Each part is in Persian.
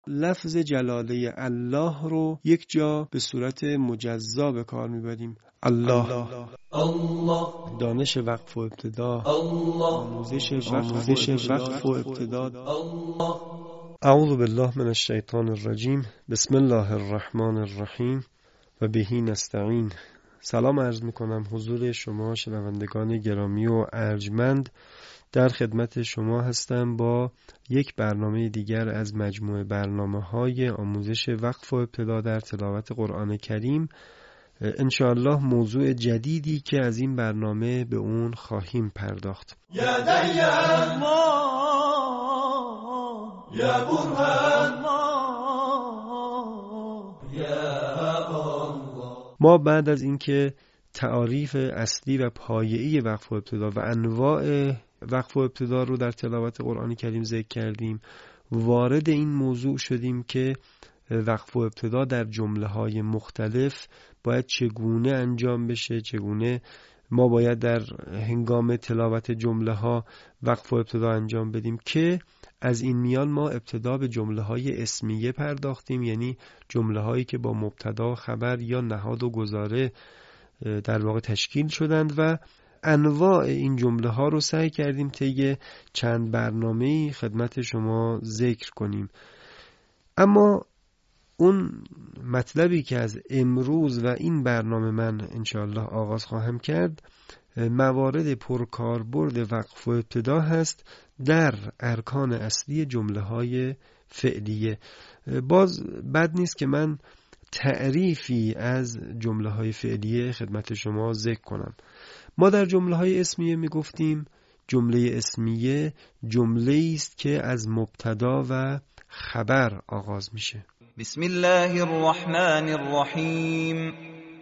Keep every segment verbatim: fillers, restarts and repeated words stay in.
لفظ جلاله الله رو یک جا به صورت مجزا به کار میبریم. الله, الله. الله. دانش وقف و ابتدا، آموزش وقف و ابتدا. الله. اعوذ بالله من الشیطان الرجیم. بسم الله الرحمن الرحیم و بهی نستعین. سلام عرض میکنم حضور شما شنوندگان گرامی و ارجمند. در خدمت شما هستم با یک برنامه دیگر از مجموعه برنامه‌های آموزش وقف و ابتدا در تلاوت قرآن کریم. انشاءالله موضوع جدیدی که از این برنامه به اون خواهیم پرداخت. یا دیان ما یا برهان ما بعد از اینکه تعاریف اصلی و پایه‌ای وقف و ابتدا و انواع وقف و ابتدا رو در تلاوت قرآن کریم ذکر کردیم، وارد این موضوع شدیم که وقف و ابتدا در جمله‌های مختلف باید چگونه انجام بشه، چگونه ما باید در هنگام تلاوت جمله‌ها وقف و ابتدا انجام بدیم، که از این میان ما ابتدا به جمله‌های اسمیه پرداختیم، یعنی جمله‌هایی که با مبتدا و خبر یا نهاد و گزاره در واقع تشکیل شدند و انواع این جمله ها رو سعی کردیم طی چند برنامه‌ای خدمت شما ذکر کنیم. اما اون مطلبی که از امروز و این برنامه من انشاءالله آغاز خواهم کرد، موارد پرکاربرد وقف و ابتدا هست در ارکان اصلی جمله های فعلیه. باز بد نیست که من تعریفی از جمله های فعلیه خدمت شما ذکر کنم. ما در جمله های اسمیه می گفتیم جمله اسمیه جمله است که از مبتدا و خبر آغاز میشه. بسم الله الرحمن الرحیم.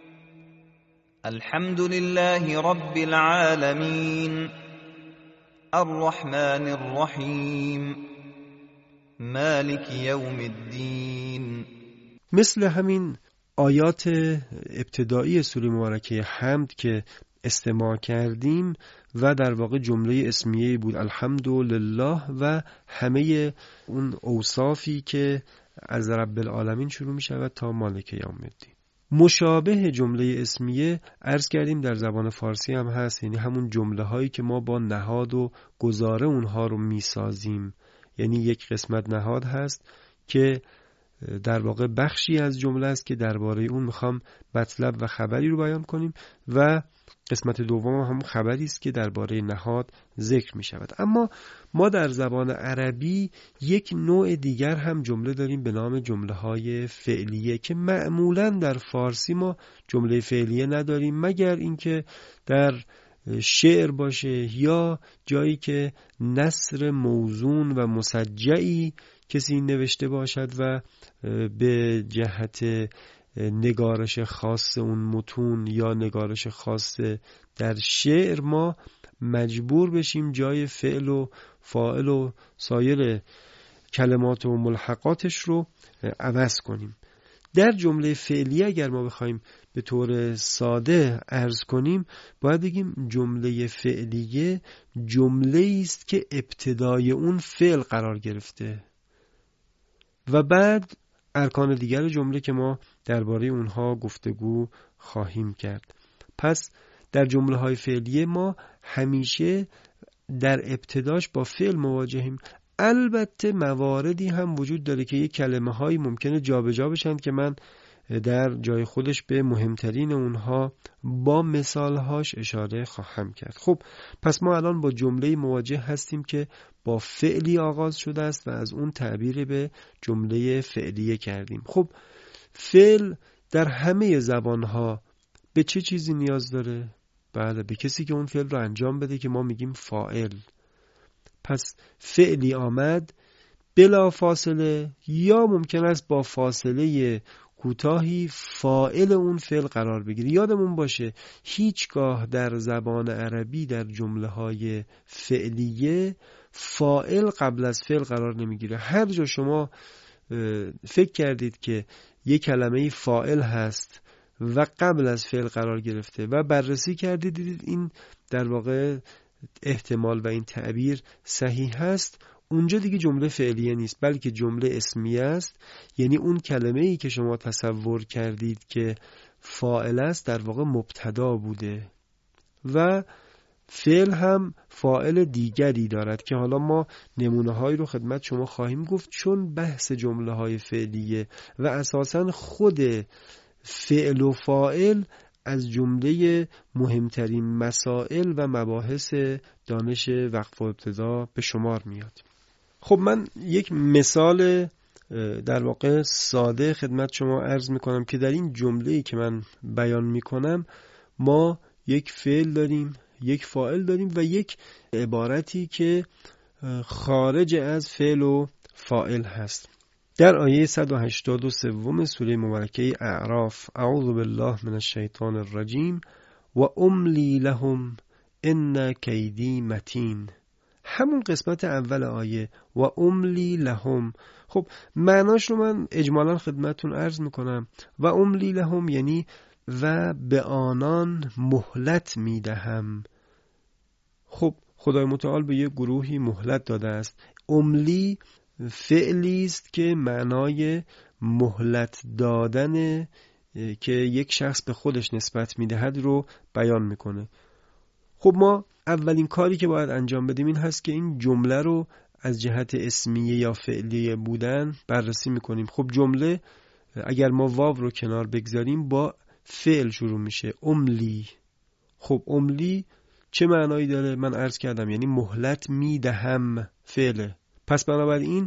الحمد لله رب العالمین الرحمن الرحیم مالک یوم الدین. مثل همین آیات ابتدایی سوره مبارکه حمد که استماع کردیم و در واقع جمله اسمیه بود الحمدلله و همه اون اوصافی که از رب العالمین شروع می شود تا مالک یوم الدین. مشابه جمله اسمیه عرض کردیم در زبان فارسی هم هست، یعنی همون جمله هایی که ما با نهاد و گزاره اونها رو می سازیم. یعنی یک قسمت نهاد هست که در واقع بخشی از جمله است که درباره اون میخوام مطلب و خبری رو بیان کنیم و قسمت دوم هم خبری است که درباره نهاد ذکر می شود. اما ما در زبان عربی یک نوع دیگر هم جمله داریم به نام جمله های فعلیه که معمولا در فارسی ما جمله فعلیه نداریم، مگر اینکه در شعر باشه یا جایی که نثر موزون و مسجعی کسی نوشته باشد و به جهت نگارش خاص اون متون یا نگارش خاص در شعر ما مجبور بشیم جای فعل و فاعل و سایر کلمات و ملحقاتش رو عوض کنیم. در جمله فعلی اگر ما بخوایم به طور ساده عرض کنیم، باید بگیم جمله فعلیه جمله است که ابتدای اون فعل قرار گرفته و بعد ارکان دیگر جمله که ما درباره اونها گفتگو خواهیم کرد. پس در جمله های فعلیه ما همیشه در ابتداش با فعل مواجهیم. البته مواردی هم وجود داره که یک کلمه هایی ممکنه جابجا بشن که من در جای خودش به مهمترین اونها با مثالهاش اشاره خواهم کرد. خب پس ما الان با جمله مواجه هستیم که با فعلی آغاز شده است و از اون تعبیر به جمله فعلیه کردیم. خب فعل در همه زبانها به چه چیزی نیاز داره؟ بله، به کسی که اون فعل رو انجام بده که ما میگیم فاعل. پس فعلی آمد بلا فاصله یا ممکن است با فاصله کوتاهی فاعل اون فعل قرار بگیره. یادمون باشه هیچگاه در زبان عربی در جمله های فعلیه فاعل قبل از فعل قرار نمیگیره. هر جا شما فکر کردید که یک کلمه فاعل هست و قبل از فعل قرار گرفته و بررسی کردید دیدید این در واقع احتمال و این تعبیر صحیح هست، اونجا دیگه جمله فعلیه نیست بلکه جمله اسمیه است. یعنی اون کلمه ای که شما تصور کردید که فاعل است در واقع مبتدا بوده و فعل هم فاعل دیگری دارد که حالا ما نمونه هایی رو خدمت شما خواهیم گفت، چون بحث جمله های فعلیه و اساساً خود فعل و فاعل از جمله مهمترین مسائل و مباحث دانش وقف و ابتدا به شمار میاد. خب من یک مثال در واقع ساده خدمت شما عرض میکنم که در این جمله‌ای که من بیان میکنم ما یک فعل داریم، یک فاعل داریم و یک عبارتی که خارج از فعل و فاعل هست. در آیه صد و هشتاد و سه سوره مبارکه اعراف: اعوذ بالله من الشیطان الرجیم و املی لهم ان کیدی متین. همون قسمت اول آیه و املی لهم، خب معناش رو من اجمالا خدمتون عرض میکنم. و املی لهم یعنی و به آنان مهلت میدهم. خب خدای متعال به یک گروهی مهلت داده است. املی فعلی است که معنای مهلت دادن که یک شخص به خودش نسبت میدهد رو بیان میکنه. خب ما اولین کاری که باید انجام بدیم این هست که این جمله رو از جهت اسمیه یا فعلیه بودن بررسی میکنیم. خب جمله اگر ما واو رو کنار بگذاریم با فعل شروع میشه، املی. خب املی چه معنایی داره؟ من عرض کردم یعنی مهلت میدهم، فعله. پس بنابراین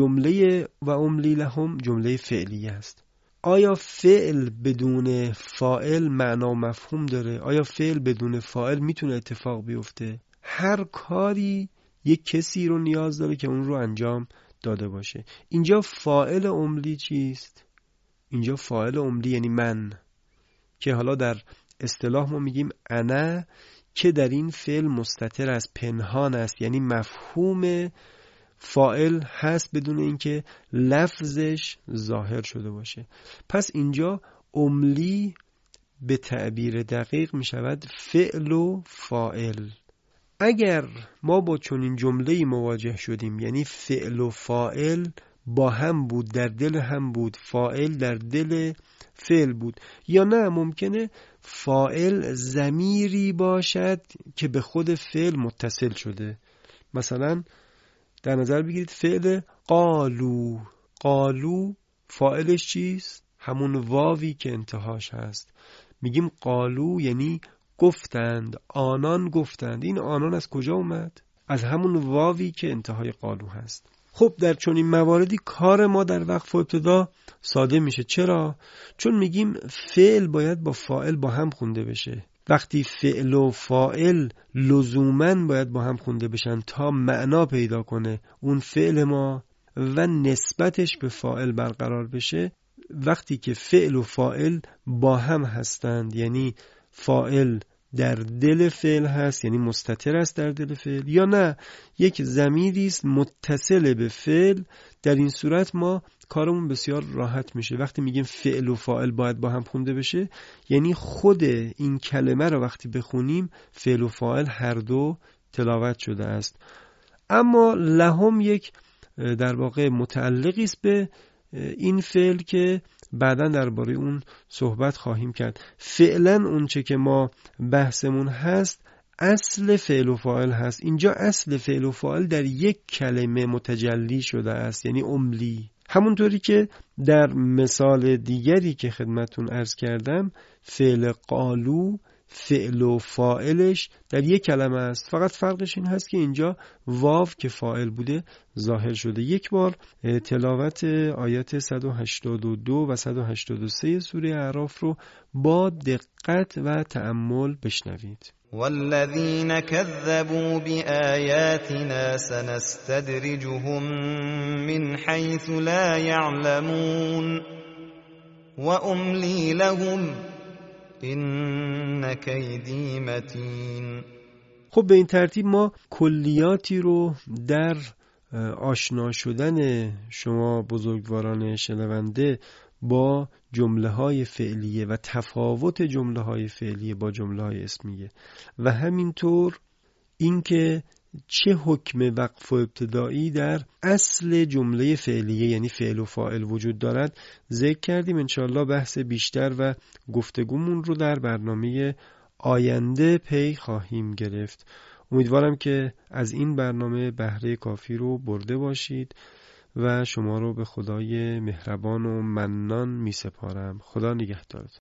جمله و املی لهم جمله فعلیه است. آیا فعل بدون فاعل معنا و مفهوم داره؟ آیا فعل بدون فاعل میتونه اتفاق بیفته؟ هر کاری یک کسی رو نیاز داره که اون رو انجام داده باشه. اینجا فاعل املی چیست؟ اینجا فاعل املی یعنی من، که حالا در اصطلاح ما میگیم انا، که در این فعل مستتر از پنهان است، یعنی مفهوم فاعل هست بدون اینکه لفظش ظاهر شده باشه. پس اینجا املی به تعبیر دقیق می شود فعل و فاعل. اگر ما با چنین جمله‌ای مواجه شدیم، یعنی فعل و فاعل با هم بود، در دل هم بود، فاعل در دل فعل بود، یا نه ممکنه فاعل ضمیری باشد که به خود فعل متصل شده. مثلا در نظر بگیرید فعل قالو. قالو فاعلش چیست؟ همون واوی که انتهاش هست. میگیم قالو یعنی گفتند، آنان گفتند. این آنان از کجا اومد؟ از همون واوی که انتهای قالو هست. خب در چنین مواردی کار ما در وقف و ابتدا ساده میشه. چرا؟ چون میگیم فعل باید با فاعل با هم خونده بشه. وقتی فعل و فاعل لزوماً باید با هم خونده بشن تا معنا پیدا کنه اون فعل ما و نسبتش به فاعل برقرار بشه، وقتی که فعل و فاعل با هم هستند، یعنی فاعل در دل فعل هست، یعنی مستتر است در دل فعل، یا نه یک ضمیری است متصل به فعل، در این صورت ما کارمون بسیار راحت میشه. وقتی میگیم فعل و فاعل باید با هم خونده بشه، یعنی خود این کلمه رو وقتی بخونیم فعل و فاعل هر دو تلاوت شده است. اما لهم یک در واقع متعلقی است به این فعل که بعداً درباره اون صحبت خواهیم کرد. فعلاً اون چه که ما بحثمون هست اصل فعل و فاعل هست. اینجا اصل فعل و فاعل در یک کلمه متجلی شده است، یعنی املی. همونطوری که در مثال دیگری که خدمتون عرض کردم، فعل قالو فعل و فاعلش در یک کلمه است، فقط فرقش این هست که اینجا واو که فاعل بوده ظاهر شده. یک بار تلاوت آیات صد و هشتاد و دو و صد و هشتاد و سه سوره اعراف رو با دقت و تأمل بشنوید. والذین كذبوا بآیاتنا سنستدرجهم من حیث لا يعلمون واملی لهم این کیدی متین. خب به این ترتیب ما کلیاتی رو در آشنا شدن شما بزرگواران شنونده با جمله های فعلیه و تفاوت جمله های فعلیه با جمله های اسمیه و همینطور اینکه چه حکم وقف و ابتدایی در اصل جمله فعلیه یعنی فعل و فاعل وجود دارد ذکر کردیم. انشاءالله بحث بیشتر و گفتگومون رو در برنامه آینده پی خواهیم گرفت. امیدوارم که از این برنامه بهره کافی رو برده باشید و شما رو به خدای مهربان و منان می سپارم. خدا نگهدارتون.